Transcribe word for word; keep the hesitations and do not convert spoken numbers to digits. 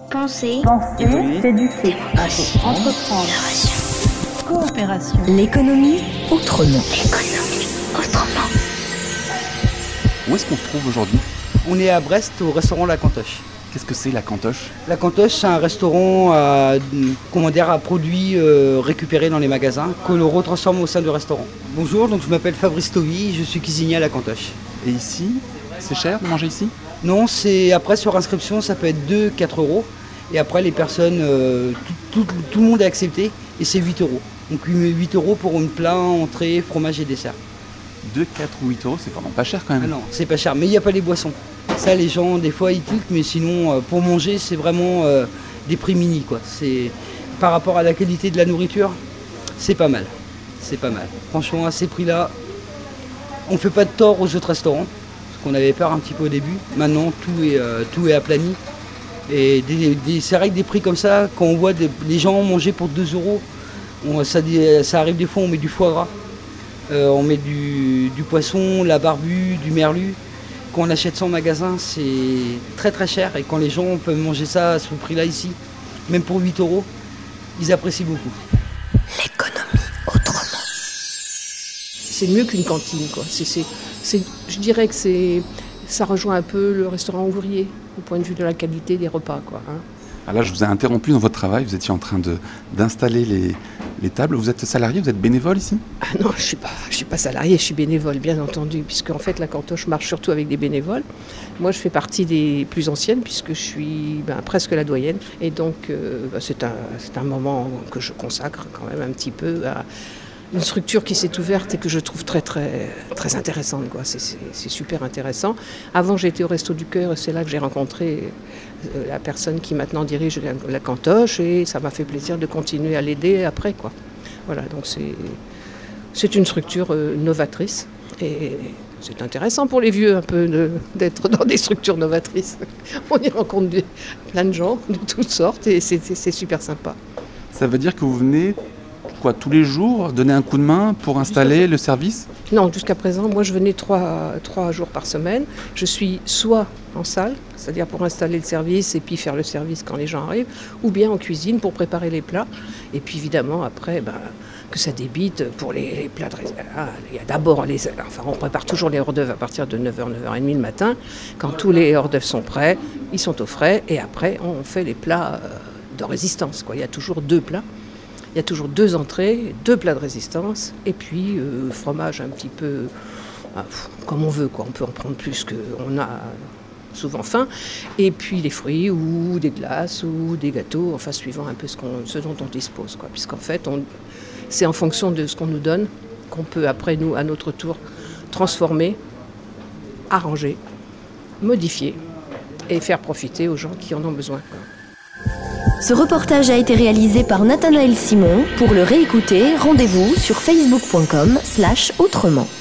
Penser, Penser, évoluer, s'éduquer, entreprendre, entreprendre, coopération. L'économie autrement. L'économie autrement. Où est-ce qu'on se trouve aujourd'hui ? On est à Brest au restaurant La Cantoche. Qu'est-ce que c'est la cantoche ? La Cantoche, c'est un restaurant à, comment dire, à produits euh, récupérés dans les magasins que l'on retransforme au sein du restaurant. Bonjour, donc je m'appelle Fabrice Tovy, je suis cuisinier à La Cantoche. Et ici, c'est cher de manger ici ? Non, c'est après sur inscription, ça peut être deux à quatre euros. Et après, les personnes, euh, tout, tout, tout le monde est accepté et c'est huit euros. Donc huit euros pour une plat, entrée, fromage et dessert. deux, quatre ou huit euros, c'est vraiment pas cher quand même. Ah non, c'est pas cher, mais il n'y a pas les boissons. Ça, les gens, des fois, ils tiltent, mais sinon, euh, pour manger, c'est vraiment euh, des prix mini, quoi. C'est, par rapport à la qualité de la nourriture, c'est pas mal. C'est pas mal. Franchement, à ces prix-là, on ne fait pas de tort aux autres restaurants, parce qu'on avait peur un petit peu au début. Maintenant, tout est, euh, tout est aplani. Et des, des, c'est vrai que des prix comme ça, quand on voit des, les gens manger pour deux euros, on, ça, ça arrive des fois, on met du foie gras, euh, on met du, du poisson, la barbue, du merlu. Quand on achète ça en magasin, c'est très très cher. Et quand les gens peuvent manger ça à ce prix-là ici, même pour huit euros, ils apprécient beaucoup. L'économie autrement. C'est mieux qu'une cantine, quoi. C'est, c'est, c'est, je dirais que c'est, ça rejoint un peu le restaurant ouvrier, au point de vue de la qualité des repas, quoi, hein. Alors là, je vous ai interrompu dans votre travail, vous étiez en train de, d'installer les, les tables. Vous êtes salarié, vous êtes bénévole ici ? Ah non, je ne suis pas, je suis pas salarié, je suis bénévole, bien entendu, puisque en fait la Cantoche marche surtout avec des bénévoles. Moi, je fais partie des plus anciennes, puisque je suis ben, presque la doyenne. Et donc, euh, ben, c'est, un, c'est un moment que je consacre quand même un petit peu à une structure qui s'est ouverte et que je trouve très très très intéressante, quoi. C'est, c'est, c'est super intéressant. Avant, j'étais au Resto du Cœur et c'est là que j'ai rencontré la personne qui maintenant dirige la Cantoche et ça m'a fait plaisir de continuer à l'aider après, quoi. Voilà, donc c'est c'est une structure novatrice et c'est intéressant pour les vieux un peu de, d'être dans des structures novatrices. On y rencontre des, plein de gens de toutes sortes et c'est, c'est, c'est super sympa. Ça veut dire que vous venez quoi, tous les jours donner un coup de main pour installer le service ? Non, jusqu'à présent, moi je venais trois, trois jours par semaine. Je suis soit en salle, c'est-à-dire pour installer le service et puis faire le service quand les gens arrivent, ou bien en cuisine pour préparer les plats. Et puis évidemment, après, ben, que ça débite pour les, les plats de réserve. Ah, il y a d'abord les... Enfin, on prépare toujours les hors-d'œuvre à partir de neuf heures, neuf heures trente le matin. Quand tous les hors-d'œuvre sont prêts, ils sont au frais. Et après, on fait les plats de résistance, quoi. Il y a toujours deux plats. Il y a toujours deux entrées, deux plats de résistance, et puis euh, fromage un petit peu euh, comme on veut, quoi. On peut en prendre plus qu'on a souvent faim. Et puis des fruits ou des glaces ou des gâteaux, enfin suivant un peu ce, qu'on, ce dont on dispose, quoi. Puisqu'en fait, on, c'est en fonction de ce qu'on nous donne qu'on peut après, nous, à notre tour, transformer, arranger, modifier et faire profiter aux gens qui en ont besoin, quoi. Ce reportage a été réalisé par Nathanaël Simon. Pour le réécouter, rendez-vous sur facebook point com slash autrement.